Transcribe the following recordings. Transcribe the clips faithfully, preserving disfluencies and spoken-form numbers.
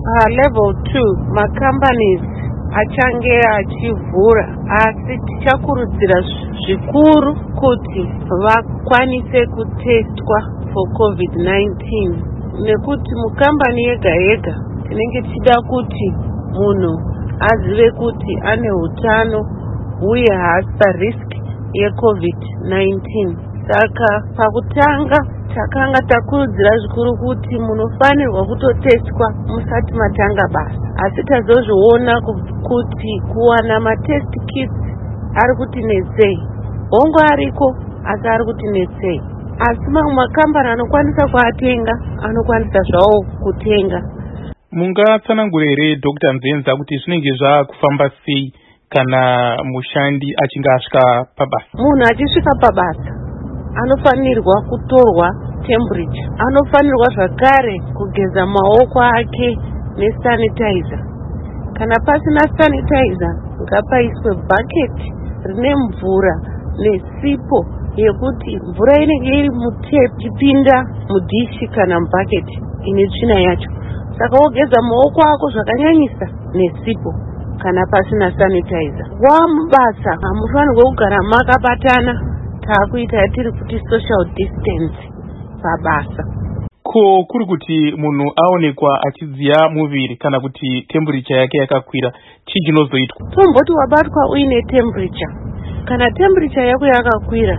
Level two, macompanies achange achivhura, asi tichakurudzira zvikuru kuti vakwanise kutestwa for covid nineteen, nekuti mukambani yega yega tinenge tichida kuti munhu azive kuti ane hutano uye haasi risk yecovid nineteen. Saka pakutanga takanga takurudzira zvikuru kuti munofanirwa kutotestwa musati matanga basa, asi tazozviona kuti kuwana matest kits ari kuti netsei. Hongo ariko asi ari kuti netsei, asi mamwe makambani anokwanisa kuatenga anokwanisa zvawo kutenga. Mungatsanangura here Doctor Nzenza kuti zvinenge zvakufamba sei kana mushandi achinge asvika pabasa? Munhu achisvika pabasa anofanirwa kutorwa temperature, anofanirwa zvakare kugeza maoko ake nesanitizer. Kana pasina sanitizer, ngapaiswe bucket rine mvura nesipo yekuti mvura inenge iri mutap chipinda mudishi kana mubucket ine tsvina yacho. Saka wogeza maoko ako zvakanyanyisa nesipo kana pasina sanitizer. Wamubasa hamufanirwe kugara makabatana, taakuita yatiri kuti social distance pabasa. Ko kuri kuti munhu aonekwa achidziya muviri kana kuti temperature yake yakakwira, chii chinozoitwa? Tomboti wabatwa uine temperature. Kana temperature yako yakakwira,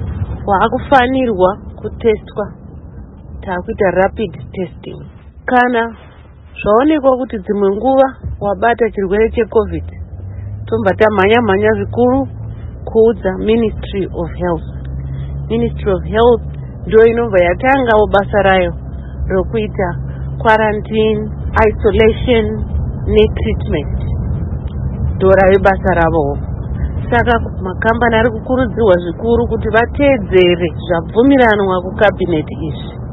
waakufanirwa kutestwa, taakuita rapid testing. Kana zvaonekwa kuti dzimwe nguva wabata chirwere checovid, tomba tamhanya mhanya zvikuru kuudza Ministry of Health. Ministry of Health ndio inobva yatangawo basa rayo rokuita quarantine, isolation netreatment, ndo rave basa ravo. Saka makambani ari kukurudzirwa zvikuru kuti vateedzere zvabvumiranwa kucabinet izvi.